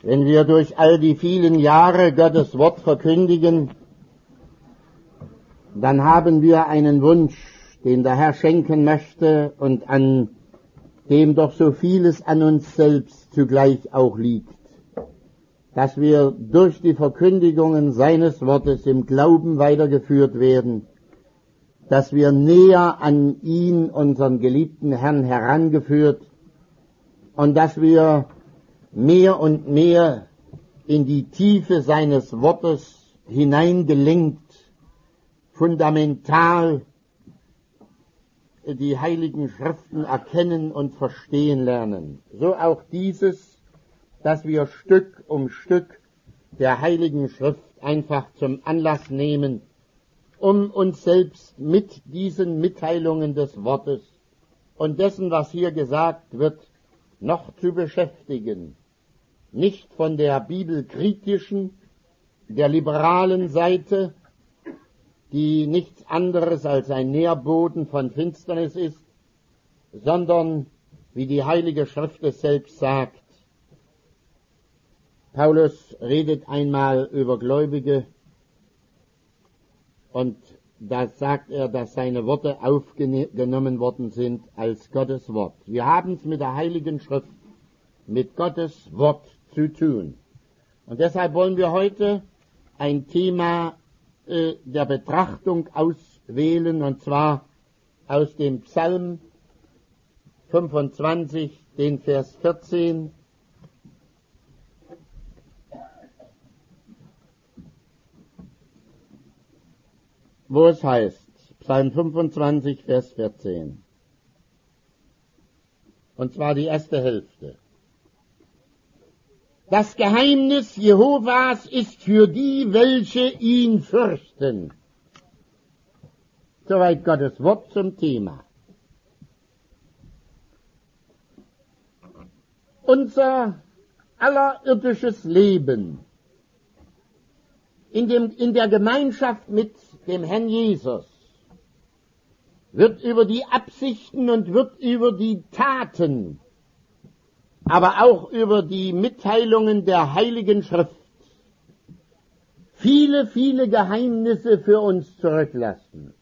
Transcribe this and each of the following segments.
Wenn wir durch all die vielen Jahre Gottes Wort verkündigen, dann haben wir einen Wunsch, den der Herr schenken möchte und an dem doch so vieles an uns selbst zugleich auch liegt, dass wir durch die Verkündigungen seines Wortes im Glauben weitergeführt werden, dass wir näher an ihn, unseren geliebten Herrn, herangeführt und dass wir mehr und mehr in die Tiefe seines Wortes hineingelenkt, fundamental die heiligen Schriften erkennen und verstehen lernen. So auch dieses, dass wir Stück um Stück der heiligen Schrift einfach zum Anlass nehmen, um uns selbst mit diesen Mitteilungen des Wortes und dessen, was hier gesagt wird, noch zu beschäftigen. Nicht von der bibelkritischen, der liberalen Seite, die nichts anderes als ein Nährboden von Finsternis ist, sondern, wie die Heilige Schrift es selbst sagt. Paulus redet einmal über Gläubige und da sagt er, dass seine Worte aufgenommen worden sind als Gottes Wort. Wir haben es mit der Heiligen Schrift, mit Gottes Wort zu tun. Und deshalb wollen wir heute ein Thema der Betrachtung auswählen, und zwar aus dem Psalm 25, den Vers 14. Wo es heißt, Psalm 25, Vers 14. Und zwar die erste Hälfte. Das Geheimnis Jehovas ist für die, welche ihn fürchten. Soweit Gottes Wort zum Thema. Unser aller irdisches Leben in der Gemeinschaft mit dem Herrn Jesus wird über die Absichten und wird über die Taten, aber auch über die Mitteilungen der Heiligen Schrift viele, viele Geheimnisse für uns zurücklassen.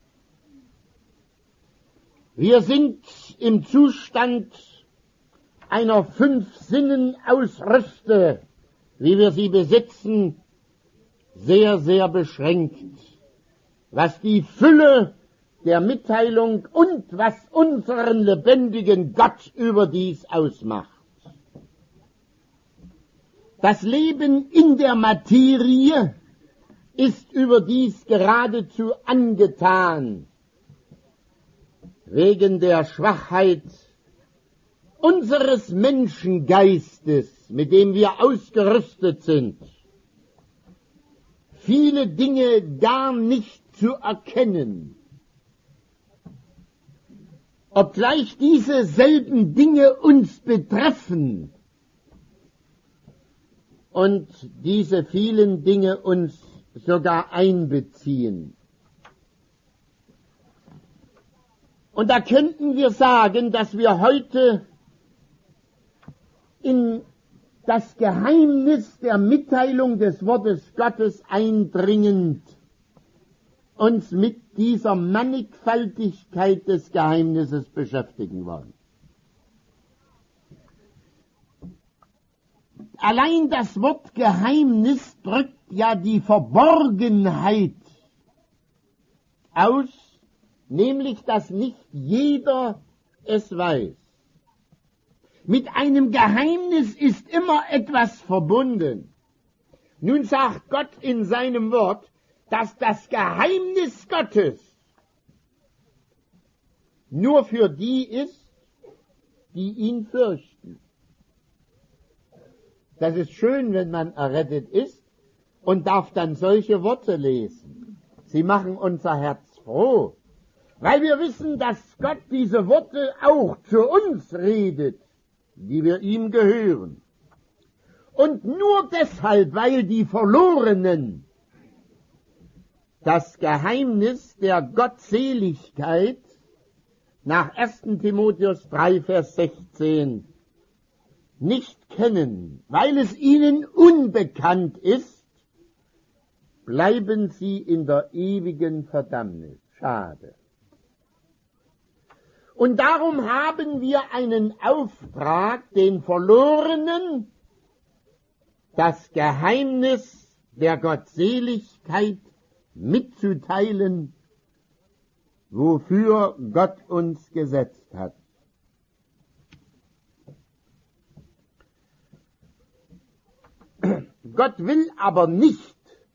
Wir sind im Zustand einer 5-Sinnen-Ausrüste, wie wir sie besitzen, sehr, sehr beschränkt, was die Fülle der Mitteilung und was unseren lebendigen Gott überdies ausmacht. Das Leben in der Materie ist überdies geradezu angetan, wegen der Schwachheit unseres Menschengeistes, mit dem wir ausgerüstet sind, viele Dinge gar nicht zu erkennen, obgleich diese selben Dinge uns betreffen und diese vielen Dinge uns sogar einbeziehen. Und da könnten wir sagen, dass wir heute in das Geheimnis der Mitteilung des Wortes Gottes eindringend uns mit dieser Mannigfaltigkeit des Geheimnisses beschäftigen wollen. Allein das Wort Geheimnis drückt ja die Verborgenheit aus, nämlich dass nicht jeder es weiß. Mit einem Geheimnis ist immer etwas verbunden. Nun sagt Gott in seinem Wort, dass das Geheimnis Gottes nur für die ist, die ihn fürchten. Das ist schön, wenn man errettet ist und darf dann solche Worte lesen. Sie machen unser Herz froh, weil wir wissen, dass Gott diese Worte auch zu uns redet, die wir ihm gehören. Und nur deshalb, weil die Verlorenen das Geheimnis der Gottseligkeit nach 1. Timotheus 3, Vers 16 nicht kennen, weil es ihnen unbekannt ist, bleiben sie in der ewigen Verdammnis. Schade. Und darum haben wir einen Auftrag, den Verlorenen das Geheimnis der Gottseligkeit mitzuteilen, wofür Gott uns gesetzt hat. Gott will aber nicht,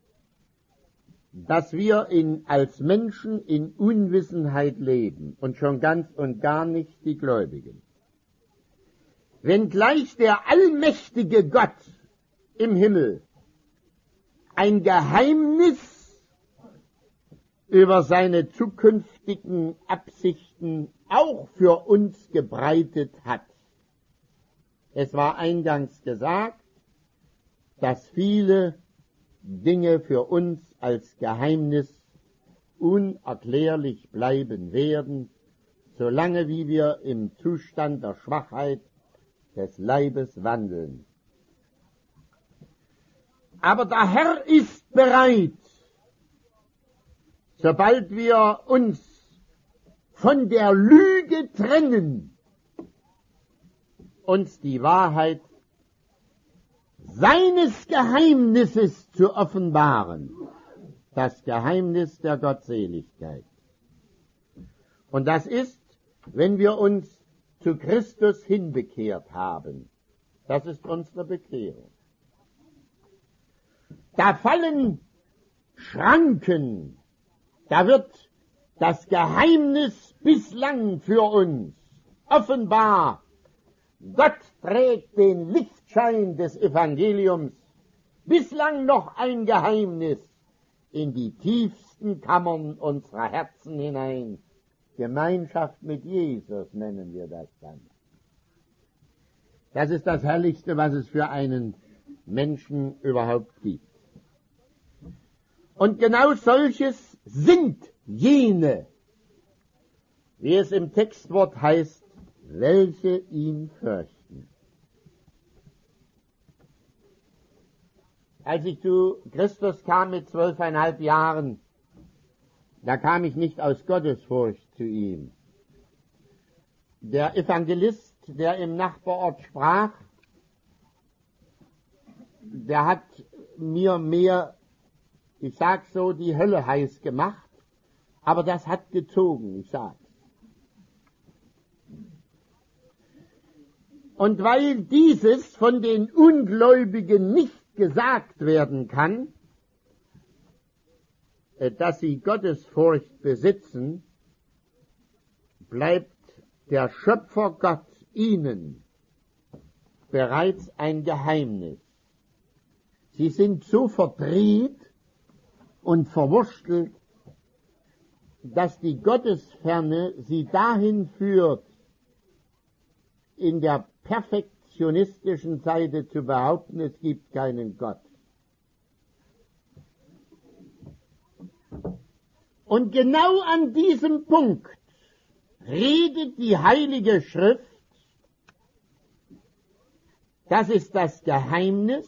dass wir als Menschen in Unwissenheit leben und schon ganz und gar nicht die Gläubigen. Wenngleich der allmächtige Gott im Himmel ein Geheimnis über seine zukünftigen Absichten auch für uns gebreitet hat. Es war eingangs gesagt, dass viele Dinge für uns als Geheimnis unerklärlich bleiben werden, solange wie wir im Zustand der Schwachheit des Leibes wandeln. Aber der Herr ist bereit, sobald wir uns von der Lüge trennen, uns die Wahrheit seines Geheimnisses zu offenbaren, das Geheimnis der Gottseligkeit. Und das ist, wenn wir uns zu Christus hinbekehrt haben. Das ist unsere Bekehrung. Da fallen Schranken, da wird das Geheimnis bislang für uns offenbar. Gott trägt den Lichtschein des Evangeliums, bislang noch ein Geheimnis, in die tiefsten Kammern unserer Herzen hinein. Gemeinschaft mit Jesus nennen wir das dann. Das ist das Herrlichste, was es für einen Menschen überhaupt gibt. Und genau solches sind jene, wie es im Textwort heißt, welche ihn fürchten. Als ich zu Christus kam mit 12,5 Jahren, da kam ich nicht aus Gottesfurcht zu ihm. Der Evangelist, der im Nachbarort sprach, der hat mir mehr, ich sag so, die Hölle heiß gemacht, aber das hat gezogen, ich sag's. Und weil dieses von den Ungläubigen nicht gesagt werden kann, dass sie Gottesfurcht besitzen, bleibt der Schöpfer Gott ihnen bereits ein Geheimnis. Sie sind so verdreht und verwurstelt, dass die Gottesferne sie dahin führt, in der perfektionistischen Seite zu behaupten, es gibt keinen Gott. Und genau an diesem Punkt redet die Heilige Schrift, dass es das Geheimnis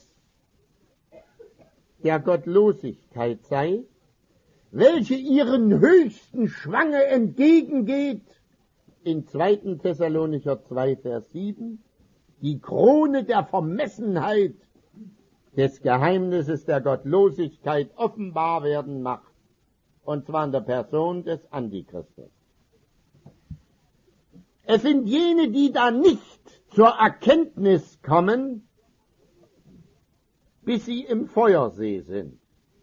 der Gottlosigkeit sei, welche ihren höchsten Schwange entgegengeht, in 2. Thessalonicher 2, Vers 7, die Krone der Vermessenheit des Geheimnisses der Gottlosigkeit offenbar werden macht, und zwar in der Person des Antichristus. Es sind jene, die da nicht zur Erkenntnis kommen, bis sie im Feuersee sind.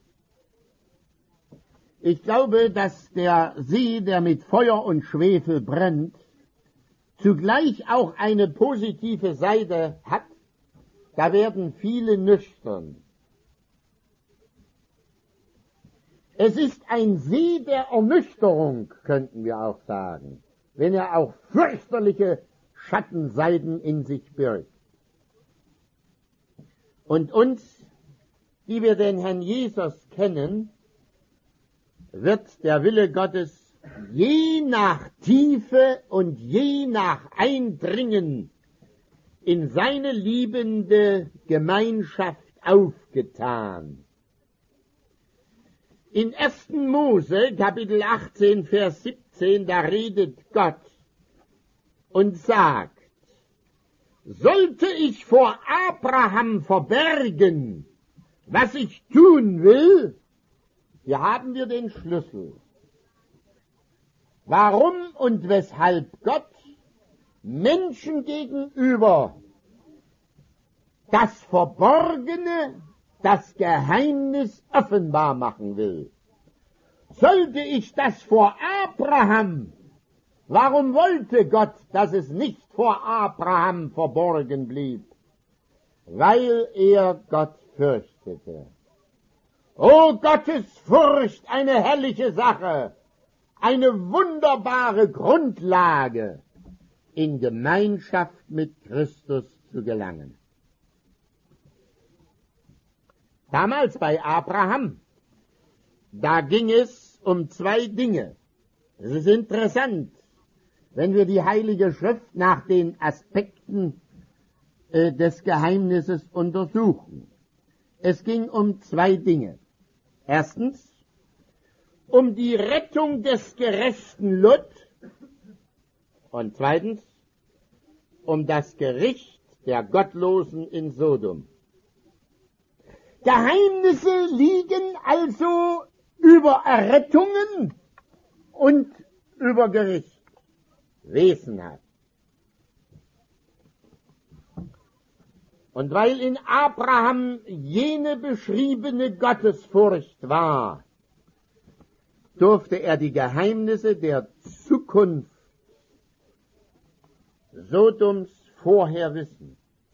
Ich glaube, dass der See, der mit Feuer und Schwefel brennt, zugleich auch eine positive Seite hat. Da werden viele nüchtern. Es ist ein See der Ernüchterung, könnten wir auch sagen, wenn er auch fürchterliche Schattenseiten in sich birgt. Und uns, die wir den Herrn Jesus kennen, wird der Wille Gottes je nach Tiefe und je nach Eindringen in seine liebende Gemeinschaft aufgetan. In 1. Mose, Kapitel 18, Vers 17, da redet Gott und sagt, sollte ich vor Abraham verbergen, was ich tun will, hier haben wir den Schlüssel. Warum und weshalb Gott Menschen gegenüber das Verborgene, das Geheimnis offenbar machen will. Sollte ich das vor Abraham, warum wollte Gott, dass es nicht vor Abraham verborgen blieb? Weil er Gott fürchtete. O Gottes Furcht, eine herrliche Sache, eine wunderbare Grundlage, in Gemeinschaft mit Christus zu gelangen. Damals bei Abraham, da ging es um zwei Dinge. Es ist interessant, wenn wir die Heilige Schrift nach den Aspekten des Geheimnisses untersuchen. Es ging um zwei Dinge. Erstens, um die Rettung des gerechten Lot und zweitens, um das Gericht der Gottlosen in Sodom. Geheimnisse liegen also über Errettungen und über Gericht. Wesenhaft. Und weil in Abraham jene beschriebene Gottesfurcht war, durfte er die Geheimnisse der Zukunft Sodoms vorher wissen.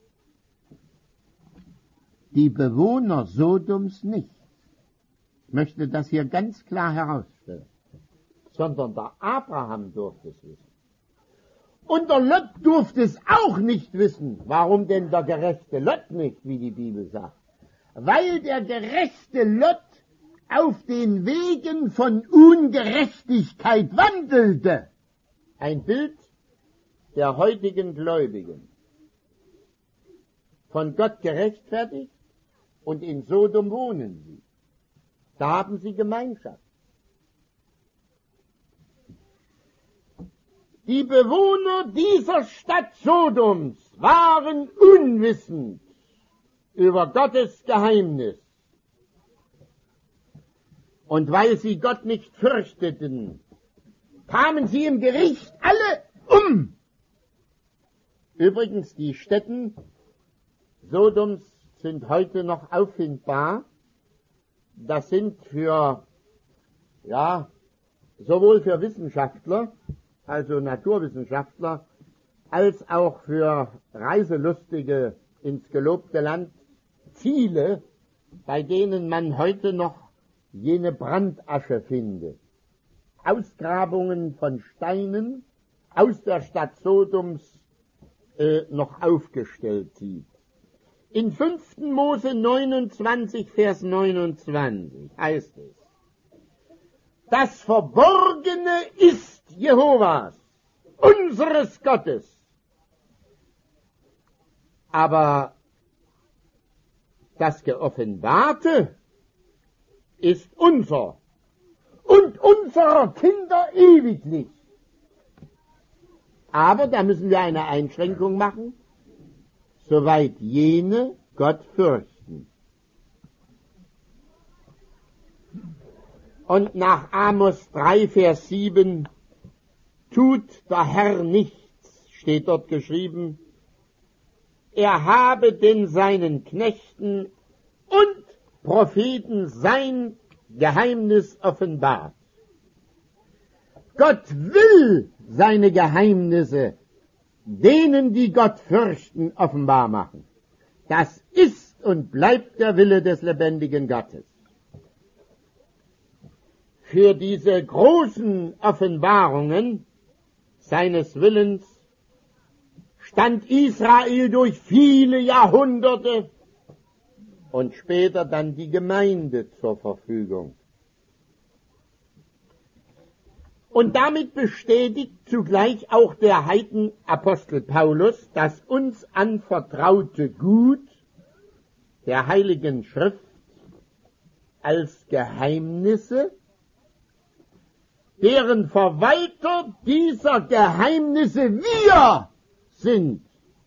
Die Bewohner Sodoms nicht. Ich möchte das hier ganz klar herausstellen. Sondern der Abraham durfte es wissen. Und der Lot durfte es auch nicht wissen. Warum denn der gerechte Lot nicht, wie die Bibel sagt? Weil der gerechte Lot auf den Wegen von Ungerechtigkeit wandelte. Ein Bild der heutigen Gläubigen. Von Gott gerechtfertigt und in Sodom wohnen sie. Da haben sie Gemeinschaft. Die Bewohner dieser Stadt Sodoms waren unwissend über Gottes Geheimnis. Und weil sie Gott nicht fürchteten, kamen sie im Gericht alle um. Übrigens, die Stätten Sodoms sind heute noch auffindbar. Das sind sowohl für Wissenschaftler, also Naturwissenschaftler, als auch für Reiselustige ins gelobte Land Ziele, bei denen man heute noch jene Brandasche findet. Ausgrabungen von Steinen aus der Stadt Sodoms noch aufgestellt sieht. In 5. Mose 29, Vers 29 heißt es, das Verborgene ist Jehovas, unseres Gottes. Aber das Geoffenbarte ist unser und unserer Kinder ewiglich. Aber da müssen wir eine Einschränkung machen, soweit jene Gott fürchten. Und nach Amos 3, Vers 7, tut der Herr nichts, steht dort geschrieben, er habe denn seinen Knechten und Propheten sein Geheimnis offenbart. Gott will seine Geheimnisse denen, die Gott fürchten, offenbar machen. Das ist und bleibt der Wille des lebendigen Gottes. Für diese großen Offenbarungen seines Willens stand Israel durch viele Jahrhunderte und später dann die Gemeinde zur Verfügung. Und damit bestätigt zugleich auch der Heidenapostel Paulus das uns anvertraute Gut der Heiligen Schrift als Geheimnisse, deren Verwalter dieser Geheimnisse wir sind.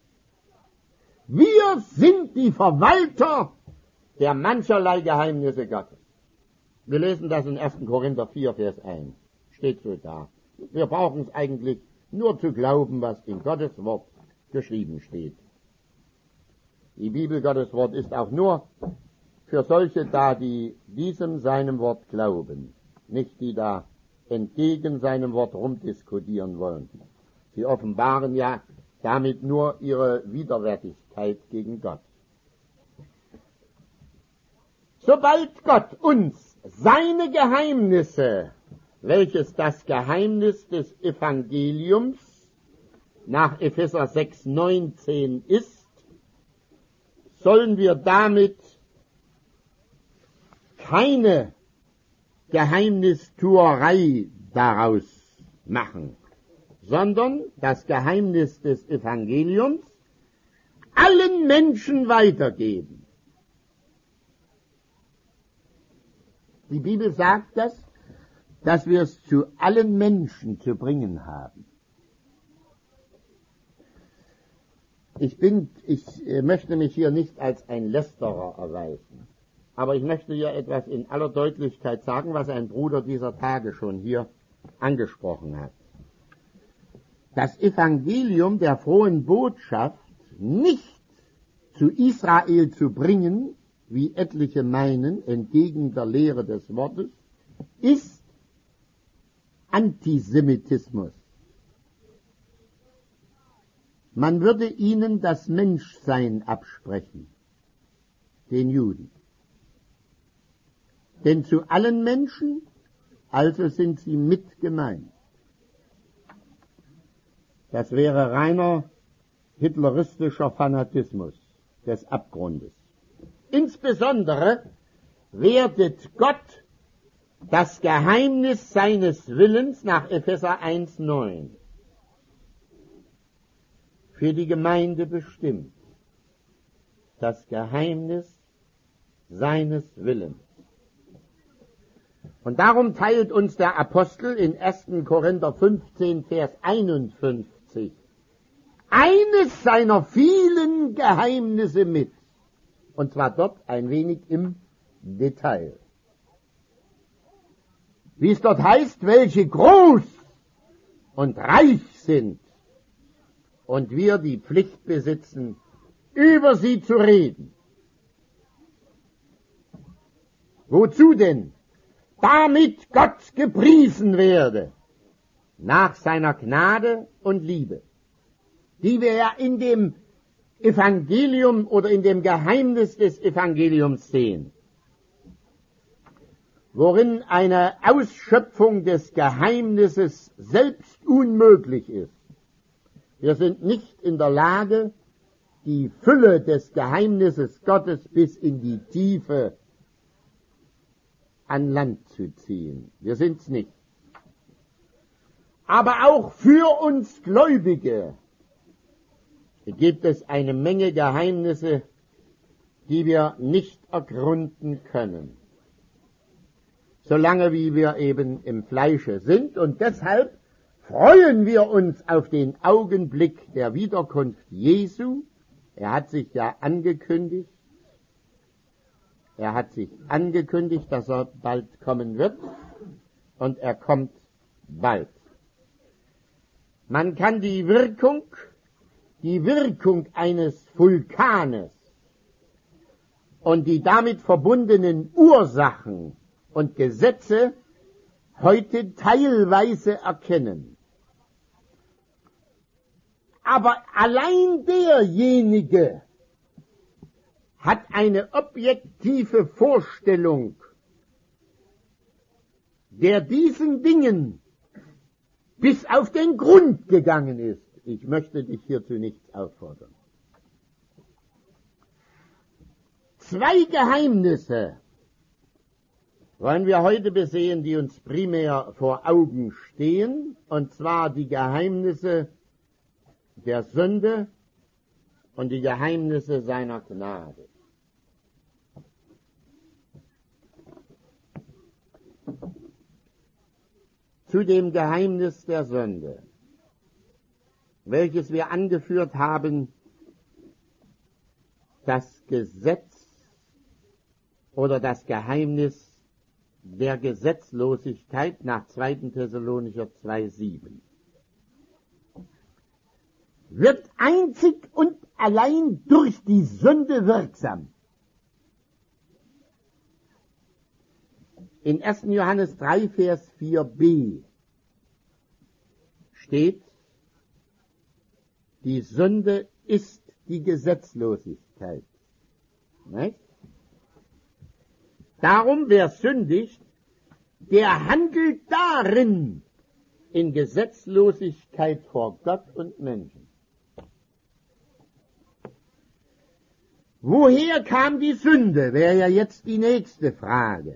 Wir sind die Verwalter der mancherlei Geheimnisse Gottes. Wir lesen das in 1. Korinther 4, Vers 1. Steht so da. Wir brauchen es eigentlich nur zu glauben, was in Gottes Wort geschrieben steht. Die Bibel Gottes Wort ist auch nur für solche da, die diesem seinem Wort glauben, nicht die da entgegen seinem Wort rumdiskutieren wollen. Sie offenbaren ja damit nur ihre Widerwärtigkeit gegen Gott. Sobald Gott uns seine Geheimnisse, welches das Geheimnis des Evangeliums nach Epheser 6,19 ist, sollen wir damit keine Geheimnistuerei daraus machen, sondern das Geheimnis des Evangeliums allen Menschen weitergeben. Die Bibel sagt das, dass wir es zu allen Menschen zu bringen haben. Ich möchte mich hier nicht als ein Lästerer erweisen, aber ich möchte hier etwas in aller Deutlichkeit sagen, was ein Bruder dieser Tage schon hier angesprochen hat. Das Evangelium der frohen Botschaft nicht zu Israel zu bringen, wie etliche meinen, entgegen der Lehre des Wortes, ist Antisemitismus. Man würde ihnen das Menschsein absprechen, den Juden. Denn zu allen Menschen, also sind sie mit gemeint. Das wäre reiner hitleristischer Fanatismus des Abgrundes. Insbesondere wertet Gott das Geheimnis seines Willens nach Epheser 1,9 für die Gemeinde bestimmt. Das Geheimnis seines Willens. Und darum teilt uns der Apostel in 1. Korinther 15, Vers 51 eines seiner vielen Geheimnisse mit. Und zwar dort ein wenig im Detail. Wie es dort heißt, welche groß und reich sind und wir die Pflicht besitzen, über sie zu reden. Wozu denn? Damit Gott gepriesen werde, nach seiner Gnade und Liebe, die wir ja in dem Evangelium oder in dem Geheimnis des Evangeliums sehen, worin eine Ausschöpfung des Geheimnisses selbst unmöglich ist. Wir sind nicht in der Lage, die Fülle des Geheimnisses Gottes bis in die Tiefe an Land zu ziehen. Wir sind's nicht. Aber auch für uns Gläubige gibt es eine Menge Geheimnisse, die wir nicht ergründen können, solange wie wir eben im Fleische sind. Und deshalb freuen wir uns auf den Augenblick der Wiederkunft Jesu. Er hat sich ja angekündigt. Er hat sich angekündigt, dass er bald kommen wird. Und er kommt bald. Man kann die Wirkung eines Vulkanes und die damit verbundenen Ursachen und Gesetze heute teilweise erkennen. Aber allein derjenige hat eine objektive Vorstellung, der diesen Dingen bis auf den Grund gegangen ist. Ich möchte dich hierzu nichts auffordern. Zwei Geheimnisse wollen wir heute besehen, die uns primär vor Augen stehen, und zwar die Geheimnisse der Sünde und die Geheimnisse seiner Gnade. Zu dem Geheimnis der Sünde, welches wir angeführt haben, das Gesetz oder das Geheimnis der Gesetzlosigkeit nach 2. Thessalonicher 2,7. Wird einzig und allein durch die Sünde wirksam. In 1. Johannes 3, Vers 4b steht, die Sünde ist die Gesetzlosigkeit. Nicht? Darum, wer sündigt, der handelt darin in Gesetzlosigkeit vor Gott und Menschen. Woher kam die Sünde, wäre ja jetzt die nächste Frage.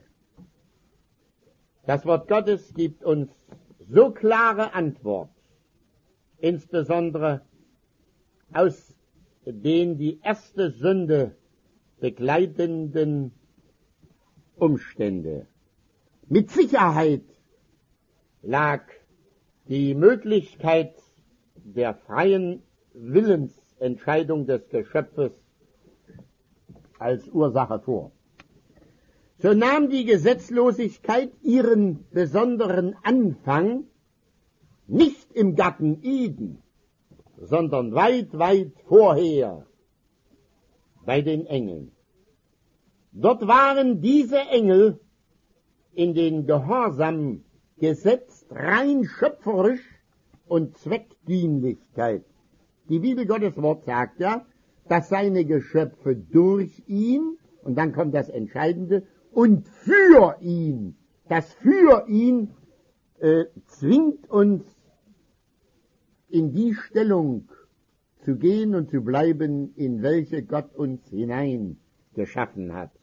Das Wort Gottes gibt uns so klare Antwort, insbesondere aus den die erste Sünde begleitenden Umstände. Mit Sicherheit lag die Möglichkeit der freien Willensentscheidung des Geschöpfes als Ursache vor. So nahm die Gesetzlosigkeit ihren besonderen Anfang nicht im Garten Eden, sondern weit, weit vorher bei den Engeln. Dort waren diese Engel in den Gehorsam gesetzt, rein schöpferisch und Zweckdienlichkeit. Die Bibel Gottes Wort sagt ja, dass seine Geschöpfe durch ihn, und dann kommt das Entscheidende, und für ihn, das für ihn zwingt uns in die Stellung zu gehen und zu bleiben, in welche Gott uns hinein geschaffen hat.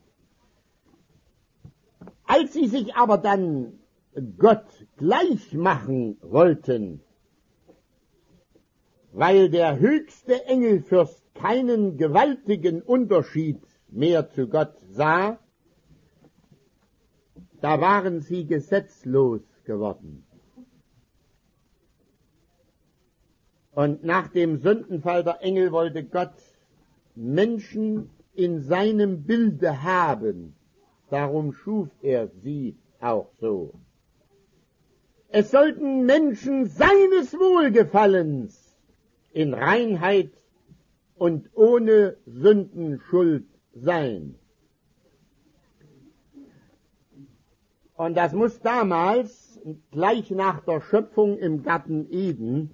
Als sie sich aber dann Gott gleich machen wollten, weil der höchste Engelfürst keinen gewaltigen Unterschied mehr zu Gott sah, da waren sie gesetzlos geworden. Und nach dem Sündenfall der Engel wollte Gott Menschen in seinem Bilde haben. Darum schuf er sie auch so. Es sollten Menschen seines Wohlgefallens in Reinheit und ohne Sündenschuld sein. Und das muss damals, gleich nach der Schöpfung im Garten Eden,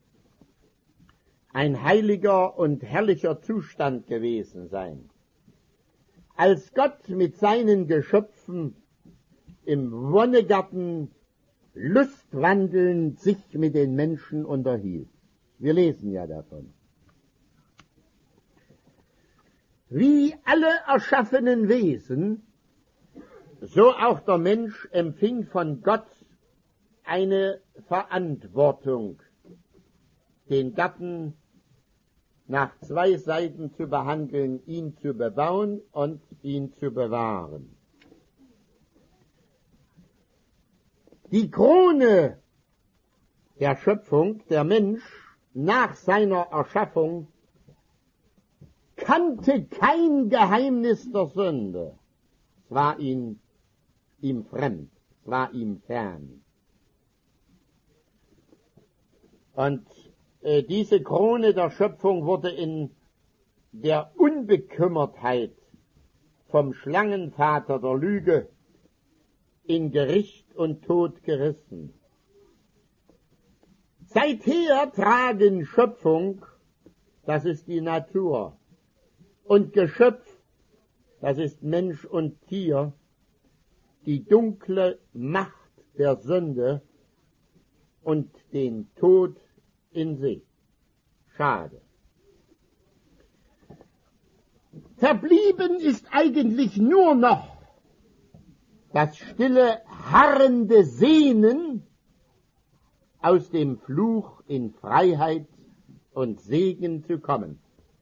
ein heiliger und herrlicher Zustand gewesen sein. Als Gott mit seinen Geschöpfen im Wonnegarten lustwandelnd sich mit den Menschen unterhielt. Wir lesen ja davon. Wie alle erschaffenen Wesen, so auch der Mensch empfing von Gott eine Verantwortung, den Garten nach zwei Seiten zu behandeln, ihn zu bebauen und ihn zu bewahren. Die Krone der Schöpfung, der Mensch, nach seiner Erschaffung, kannte kein Geheimnis der Sünde. Es war ihm fremd, es war ihm fern. Und diese Krone der Schöpfung wurde in der Unbekümmertheit vom Schlangenvater der Lüge in Gericht und Tod gerissen. Seither tragen Schöpfung, das ist die Natur, und Geschöpf, das ist Mensch und Tier, die dunkle Macht der Sünde und den Tod in sich. Schade. Verblieben ist eigentlich nur noch das stille, harrende Sehnen, aus dem Fluch in Freiheit und Segen zu kommen.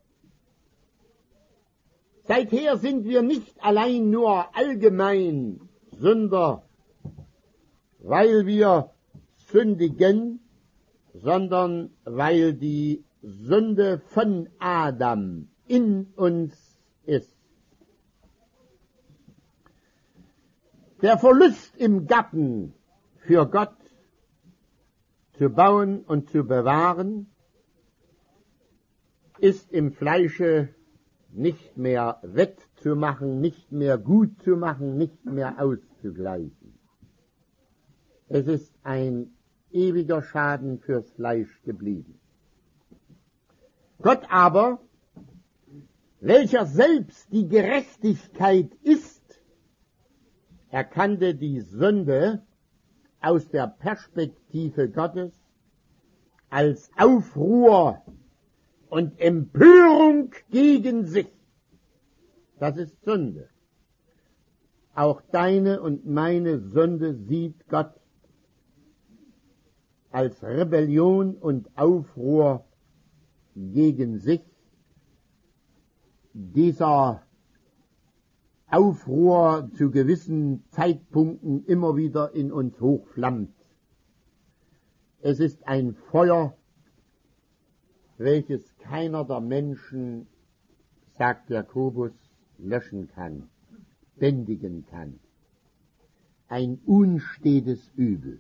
Seither sind wir nicht allein nur allgemein Sünder, weil wir sündigen, sondern weil die Sünde von Adam in uns ist. Der Verlust im Garten für Gott zu bauen und zu bewahren, ist im Fleische nicht mehr wettzumachen, nicht mehr gut zu machen, nicht mehr auszugleichen. Es ist ein ewiger Schaden fürs Fleisch geblieben. Gott aber, welcher selbst die Gerechtigkeit ist, erkannte die Sünde aus der Perspektive Gottes als Aufruhr und Empörung gegen sich. Das ist Sünde. Auch deine und meine Sünde sieht Gott als Rebellion und Aufruhr gegen sich. Dieser Aufruhr zu gewissen Zeitpunkten immer wieder in uns hochflammt. Es ist ein Feuer, welches keiner der Menschen, sagt Jakobus, löschen kann, bändigen kann. Ein unstetes Übel.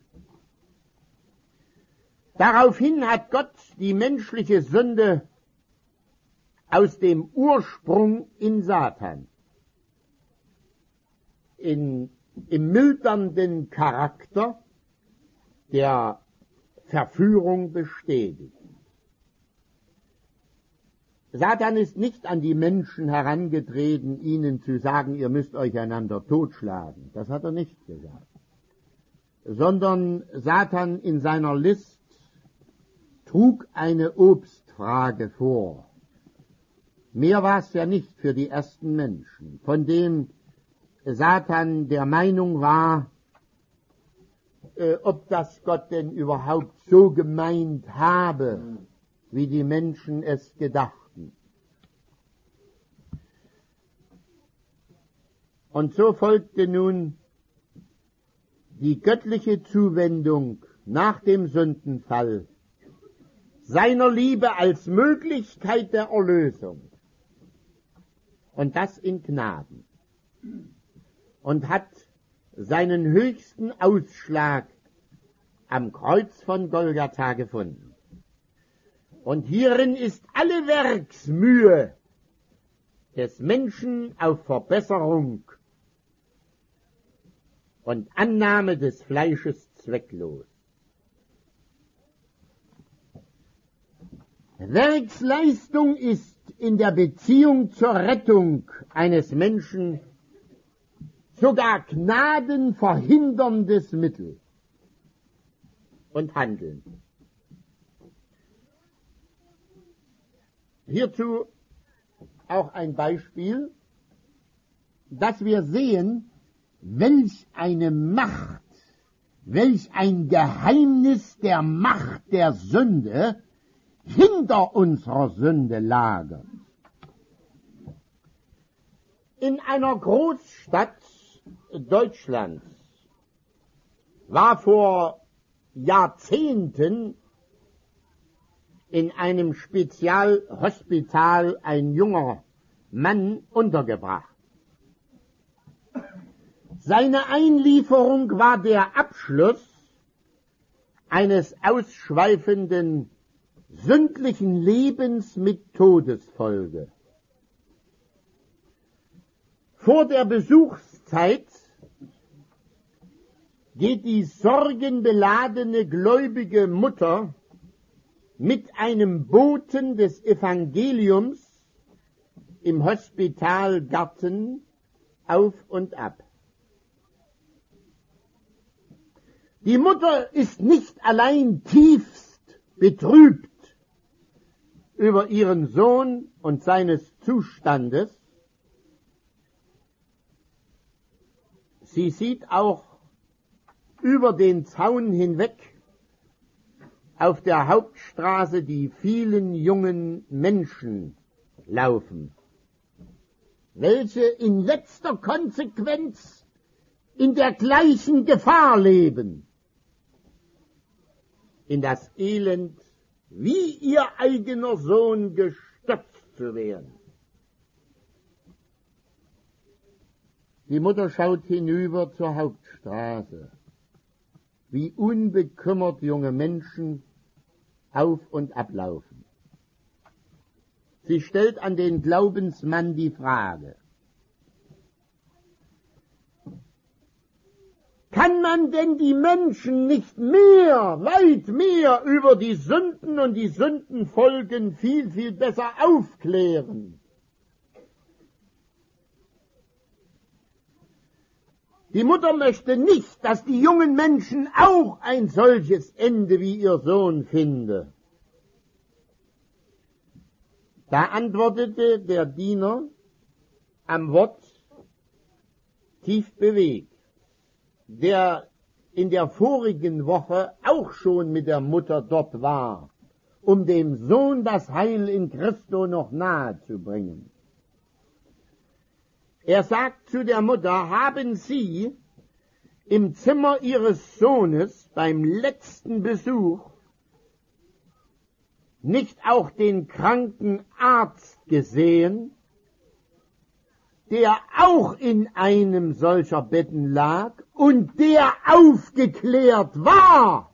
Daraufhin hat Gott die menschliche Sünde aus dem Ursprung in Satan, im mildernden Charakter der Verführung bestätigt. Satan ist nicht an die Menschen herangetreten, ihnen zu sagen, ihr müsst euch einander totschlagen. Das hat er nicht gesagt. Sondern Satan in seiner List trug eine Obstfrage vor. Mehr war es ja nicht für die ersten Menschen, von dem Satan der Meinung war, ob das Gott denn überhaupt so gemeint habe, wie die Menschen es gedachten. Und so folgte nun die göttliche Zuwendung nach dem Sündenfall seiner Liebe als Möglichkeit der Erlösung. Und das in Gnaden. Und hat seinen höchsten Ausschlag am Kreuz von Golgatha gefunden. Und hierin ist alle Werksmühe des Menschen auf Verbesserung und Annahme des Fleisches zwecklos. Werksleistung ist in der Beziehung zur Rettung eines Menschen sogar gnadenverhinderndes Mittel und Handeln. Hierzu auch ein Beispiel, dass wir sehen, welch eine Macht, welch ein Geheimnis der Macht der Sünde hinter unserer Sünde lagert. In einer Großstadt Deutschlands war vor Jahrzehnten in einem Spezialhospital ein junger Mann untergebracht. Seine Einlieferung war der Abschluss eines ausschweifenden sündlichen Lebens mit Todesfolge. Vor der Besuchszeit geht die sorgenbeladene gläubige Mutter mit einem Boten des Evangeliums im Hospitalgarten auf und ab. Die Mutter ist nicht allein tiefst betrübt über ihren Sohn und seines Zustandes, Sie sieht auch über den Zaun hinweg auf der Hauptstraße die vielen jungen Menschen laufen, welche in letzter Konsequenz in der gleichen Gefahr leben, in das Elend wie ihr eigener Sohn gestürzt zu werden. Die Mutter schaut hinüber zur Hauptstraße, wie unbekümmert junge Menschen auf und ablaufen. Sie stellt an den Glaubensmann die Frage: Kann man denn die Menschen nicht mehr, weit mehr über die Sünden und die Sündenfolgen viel, viel besser aufklären? Die Mutter möchte nicht, dass die jungen Menschen auch ein solches Ende wie ihr Sohn finden. Da antwortete der Diener am Wort tief bewegt, der in der vorigen Woche auch schon mit der Mutter dort war, um dem Sohn das Heil in Christo noch nahe zu bringen. Er sagt zu der Mutter: Haben Sie im Zimmer Ihres Sohnes beim letzten Besuch nicht auch den kranken Arzt gesehen, der auch in einem solcher Betten lag und der aufgeklärt war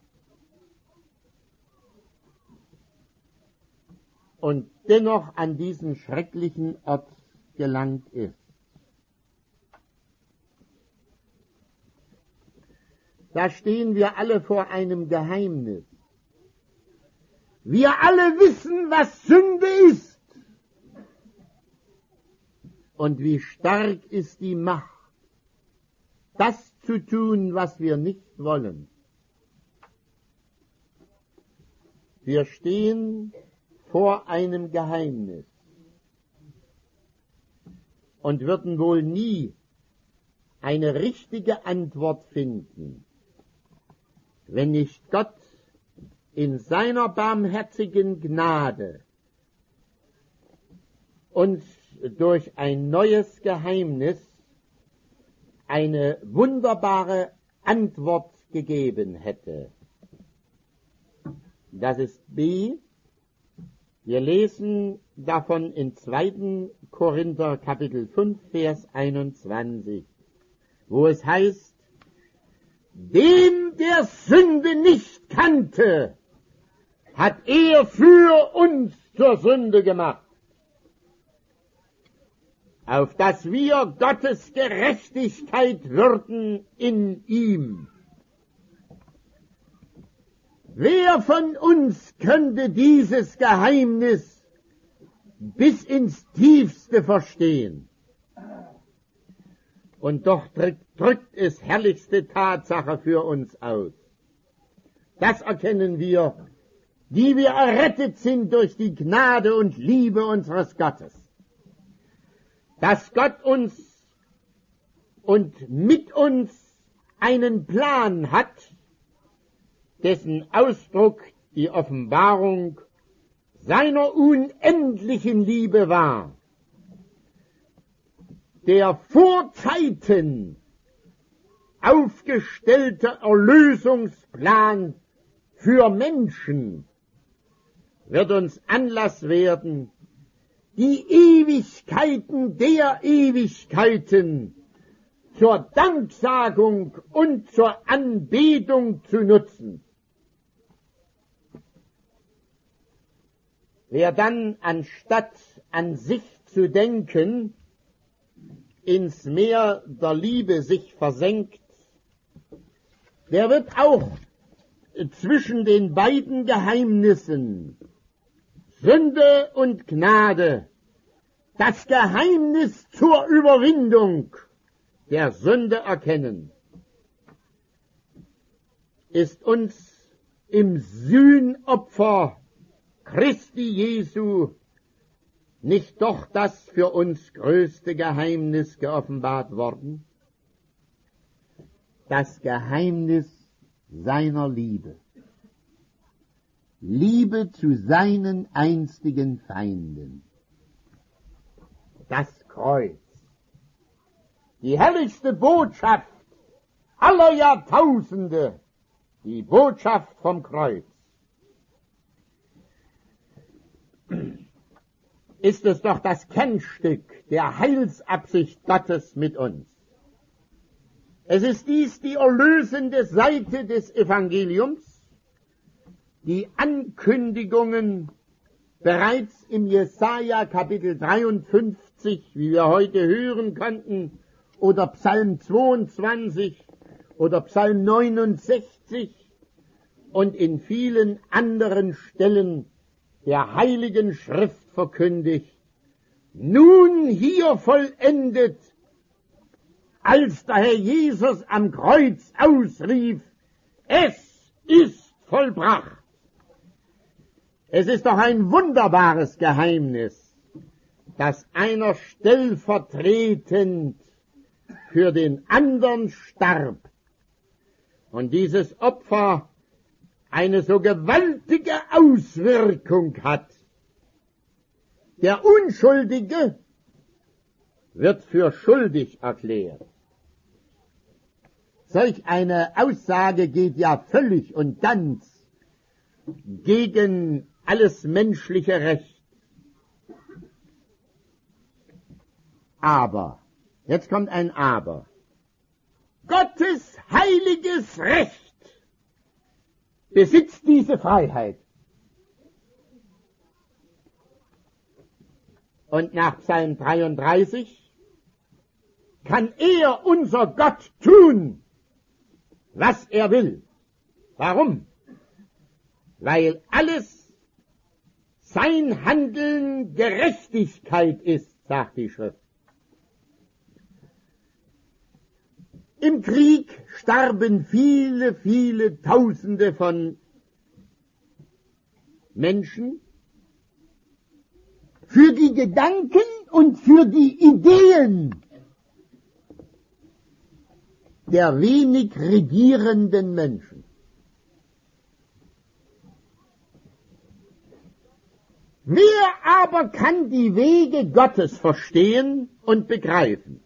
und dennoch an diesen schrecklichen Ort gelangt ist? Da stehen wir alle vor einem Geheimnis. Wir alle wissen, was Sünde ist. Und wie stark ist die Macht, das zu tun, was wir nicht wollen. Wir stehen vor einem Geheimnis und würden wohl nie eine richtige Antwort finden, wenn nicht Gott in seiner barmherzigen Gnade uns durch ein neues Geheimnis eine wunderbare Antwort gegeben hätte. Das ist B. Wir lesen davon in 2. Korinther Kapitel 5, Vers 21, wo es heißt: Dem, der Sünde nicht kannte, hat er für uns zur Sünde gemacht, auf dass wir Gottes Gerechtigkeit würden in ihm. Wer von uns könnte dieses Geheimnis bis ins Tiefste verstehen? Und doch drückt es herrlichste Tatsache für uns aus. Das erkennen wir, die wir errettet sind durch die Gnade und Liebe unseres Gottes. Dass Gott uns und mit uns einen Plan hat, dessen Ausdruck die Offenbarung seiner unendlichen Liebe war. Der vor Zeiten aufgestellte Erlösungsplan für Menschen wird uns Anlass werden, die Ewigkeiten der Ewigkeiten zur Danksagung und zur Anbetung zu nutzen. Wer dann, anstatt an sich zu denken, ins Meer der Liebe sich versenkt, der wird auch zwischen den beiden Geheimnissen Sünde und Gnade das Geheimnis zur Überwindung der Sünde erkennen. Ist uns im Sühnopfer Christi Jesu nicht doch das für uns größte Geheimnis geoffenbart worden? das Geheimnis seiner Liebe. Liebe zu seinen einstigen Feinden. Das Kreuz. Die herrlichste Botschaft aller Jahrtausende. Die Botschaft vom Kreuz. Ist es doch das Kernstück der Heilsabsicht Gottes mit uns. Es ist dies die erlösende Seite des Evangeliums, die Ankündigungen bereits im Jesaja Kapitel 53, wie wir heute hören konnten, oder Psalm 22 oder Psalm 69 und in vielen anderen Stellen der Heiligen Schrift verkündigt. Nun hier vollendet, als der Herr Jesus am Kreuz ausrief, es ist vollbracht. Es ist doch ein wunderbares Geheimnis, dass einer stellvertretend für den anderen starb und dieses Opfer eine so gewaltige Auswirkung hat. Der Unschuldige wird für schuldig erklärt. Solch eine Aussage geht ja völlig und ganz gegen alles menschliche Recht. Aber, jetzt kommt ein Aber. Gottes heiliges Recht besitzt diese Freiheit. Und nach Psalm 33 kann er, unser Gott, tun, was er will. Warum? Weil alles sein Handeln Gerechtigkeit ist, sagt die Schrift. Im Krieg starben viele, viele Tausende von Menschen für die Gedanken und für die Ideen der wenig regierenden Menschen. Wer aber kann die Wege Gottes verstehen und begreifen?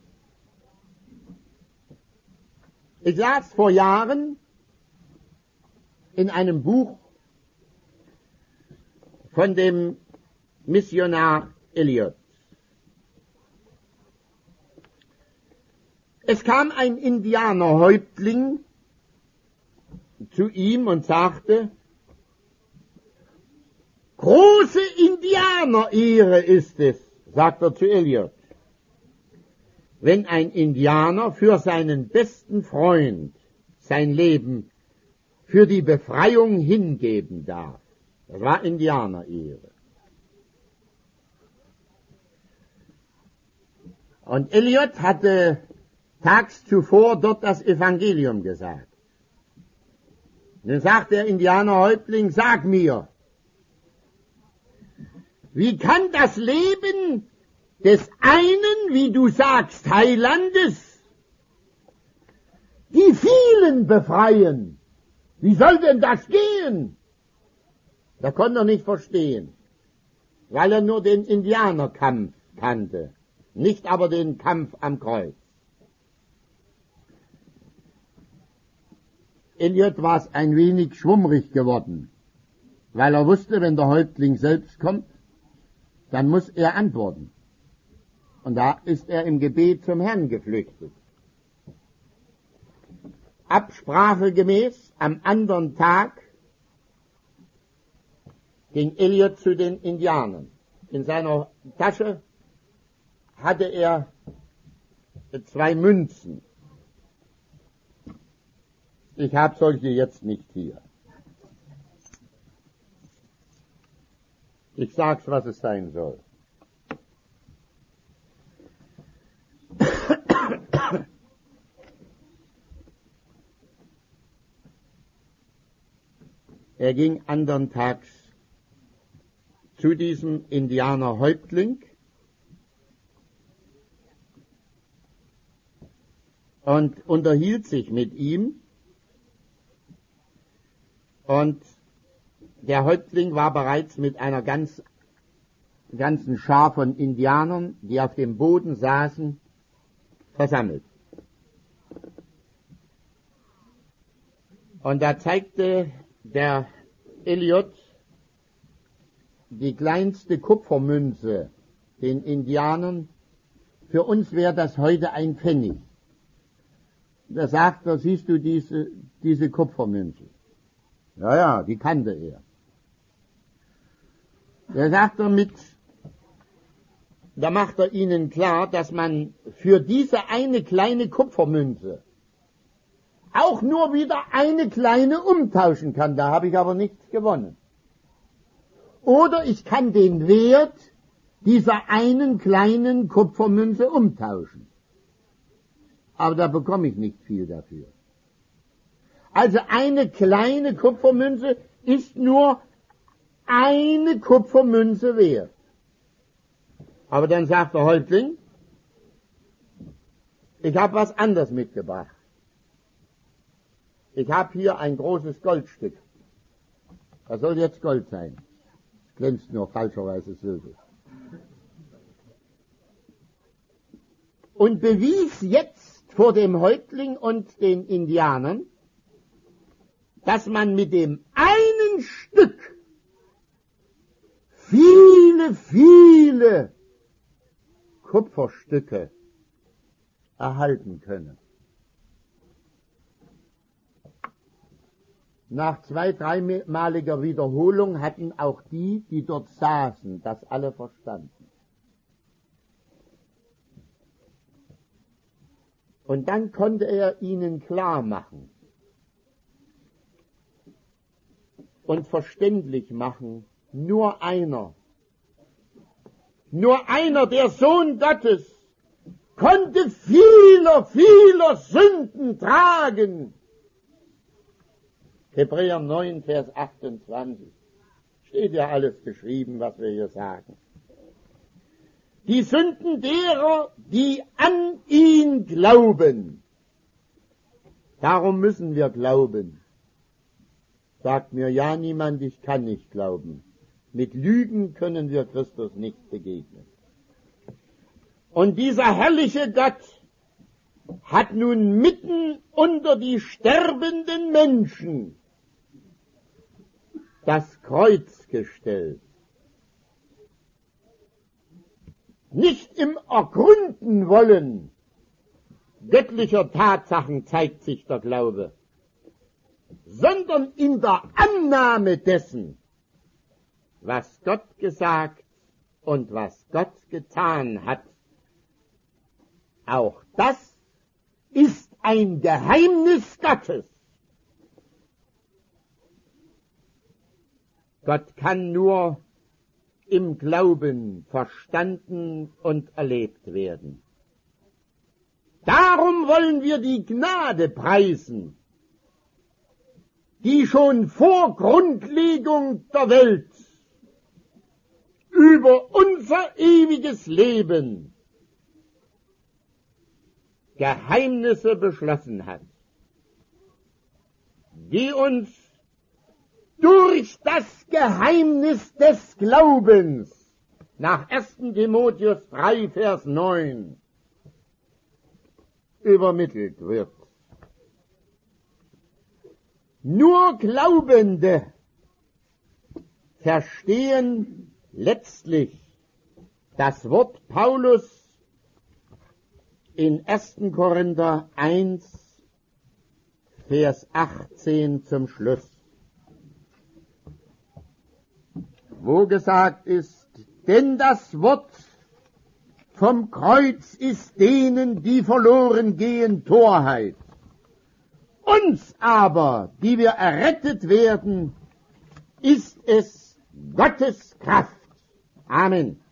Ich las vor Jahren in einem Buch von dem Missionar Elliot. Es kam ein Indianerhäuptling zu ihm und sagte, große Indianerehre ist es, sagt er zu Elliot, wenn ein Indianer für seinen besten Freund sein Leben für die Befreiung hingeben darf. Das war Indianerehre. Und Elliot hatte tags zuvor dort das Evangelium gesagt. Und dann sagt der Indianerhäuptling, sag mir, wie kann das Leben des einen, wie du sagst, Heilandes, die vielen befreien? Wie soll denn das gehen? Da konnte er nicht verstehen, weil er nur den Indianerkampf kannte, nicht aber den Kampf am Kreuz. Elliot war es ein wenig schwummrig geworden, weil er wusste, wenn der Häuptling selbst kommt, dann muss er antworten. Und da ist er im Gebet zum Herrn geflüchtet. Absprachegemäß am anderen Tag ging Elliot zu den Indianern. In seiner Tasche hatte er 2 Münzen. Ich habe solche jetzt nicht hier. Ich sag's, was es sein soll. Er ging andern Tags zu diesem Indianerhäuptling und unterhielt sich mit ihm. Und der Häuptling war bereits mit einer ganzen Schar von Indianern, die auf dem Boden saßen, versammelt. Und da zeigte der Eliot die kleinste Kupfermünze den Indianern. Für uns wäre das heute ein Pfennig. Da sagt er, siehst du diese Kupfermünze? Ja, die kannte er. Da macht er ihnen klar, dass man für diese eine kleine Kupfermünze auch nur wieder eine kleine umtauschen kann. Da habe ich aber nichts gewonnen. Oder ich kann den Wert dieser einen kleinen Kupfermünze umtauschen. Aber da bekomme ich nicht viel dafür. Also eine kleine Kupfermünze ist nur eine Kupfermünze wert. Aber dann sagt der Häuptling, ich habe was anderes mitgebracht. Ich habe hier ein großes Goldstück. Das soll jetzt Gold sein. Es glänzt nur falscherweise Silber. Und bewies jetzt vor dem Häuptling und den Indianern, dass man mit dem einen Stück viele Kupferstücke erhalten könne. Nach 2-, 3-maliger Wiederholung hatten auch die dort saßen, das alle verstanden. Und dann konnte er ihnen klar machen und verständlich machen, nur einer, der Sohn Gottes, konnte vieler Sünden tragen. Hebräer 9, Vers 28. Steht ja alles geschrieben, was wir hier sagen. Die Sünden derer, die an ihn glauben. Darum müssen wir glauben. Sagt mir ja niemand, ich kann nicht glauben. Mit Lügen können wir Christus nicht begegnen. Und dieser herrliche Gott hat nun mitten unter die sterbenden Menschen das Kreuz gestellt. Nicht im Ergründen wollen göttlicher Tatsachen zeigt sich der Glaube, sondern in der Annahme dessen, was Gott gesagt und was Gott getan hat. Auch das ist ein Geheimnis Gottes. Gott kann nur im Glauben verstanden und erlebt werden. Darum wollen wir die Gnade preisen, die schon vor Grundlegung der Welt über unser ewiges Leben Geheimnisse beschlossen hat, die uns durch das Geheimnis des Glaubens nach 1. Timotheus 3, Vers 9 übermittelt wird. Nur Glaubende verstehen letztlich das Wort Paulus in 1. Korinther 1, Vers 18 zum Schluss, wo gesagt ist, denn das Wort vom Kreuz ist denen, die verloren gehen, Torheit. Uns aber, die wir errettet werden, ist es Gottes Kraft. Amen.